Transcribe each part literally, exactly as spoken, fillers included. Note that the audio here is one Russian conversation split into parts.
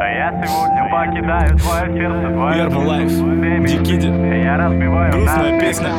Я сегодня покидаю твое сердце, твое Ерма Лайф, Дикиди. Я разбиваю Грустная песня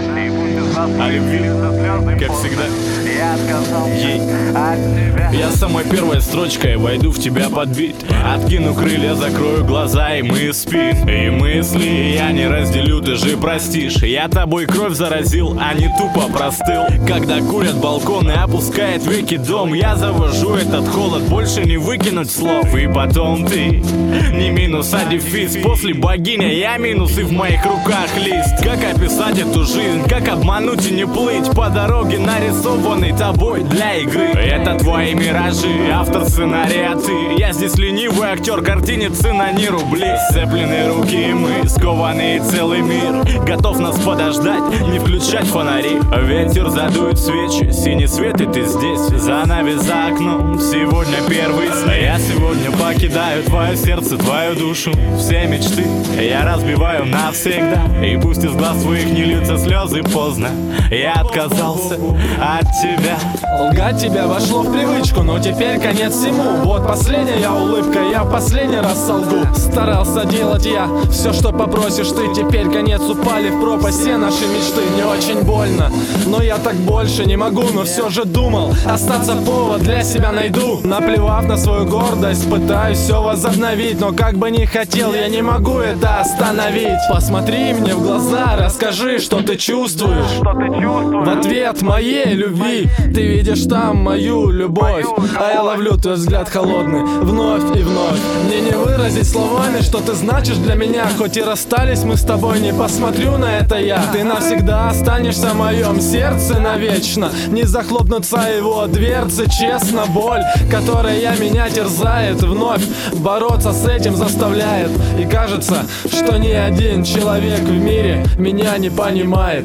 о любви, как всегда. Я отказался Ей. от тебя. Я самой первой строчкой войду в тебя под бит. Откину крылья, закрою глаза, и мы спим. И мысли я не разделю, ты же простишь. Я тобой кровь заразил, а не тупо простыл. Когда курят балконы, опускает веки дом, я завожу этот холод, больше не выкинуть слов. И потом ты, не минус, а дефис. После богиня я минус, и в моих руках лист. Как описать эту жизнь, как обмануть и не плыть по дороге, нарисованной тобой для игры. Это твои миражи, автор сценария ты. Я здесь ленивый актер, картине цена не рубли. Сцепленные руки мы, скованный целый мир готов нас подождать, не включать фонари. Ветер задует свечи, синий свет, и ты здесь. Занавес за окном, сегодня первый снег. Я сегодня покидаю твое сердце, твою душу, все мечты я разбиваю навсегда. И пусть из глаз твоих не льются слезы, поздно я отказался от тебя. Лгать тебя вошло в привычку, но теперь конец всему. Вот последняя улыбка, я в последний раз солгу. Старался делать я все, что попросишь ты. Теперь конец, упали в пропасть все наши мечты. Не очень больно, но я так больше не могу. Но все же думал, остаться повод для себя найду. Наплевав на свою гордость, пытаюсь все возобновить. Но как бы ни хотел, я не могу это остановить. Посмотри мне в глаза, расскажи, что ты чувствуешь. Что ты чувствуешь? В ответ моей любви ты видишь там мою любовь, а я ловлю твой взгляд холодный вновь и вновь. Мне не выразить словами, что ты значишь для меня. Хоть и расстались мы с тобой, не посмотрю на это я. Ты навсегда останешься в моем сердце навечно. Не захлопнутся его дверцы, честно, боль, которая меня терзает, вновь бороться с этим заставляет. И кажется, что ни один человек в мире меня не понимает.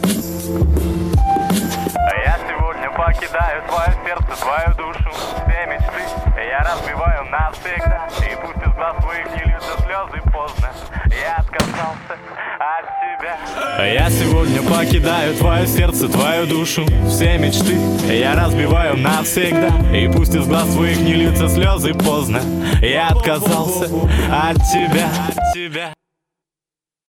Я сегодня покидаю твое сердце, твою душу, все мечты я разбиваю навсегда. И пусть из глаз твоих не льются слезы, поздно я отказался от тебя. Я сегодня покидаю твое сердце, твою душу, все мечты я разбиваю навсегда. И пусть из глаз твоих не льются слезы, поздно я отказался от тебя, от тебя.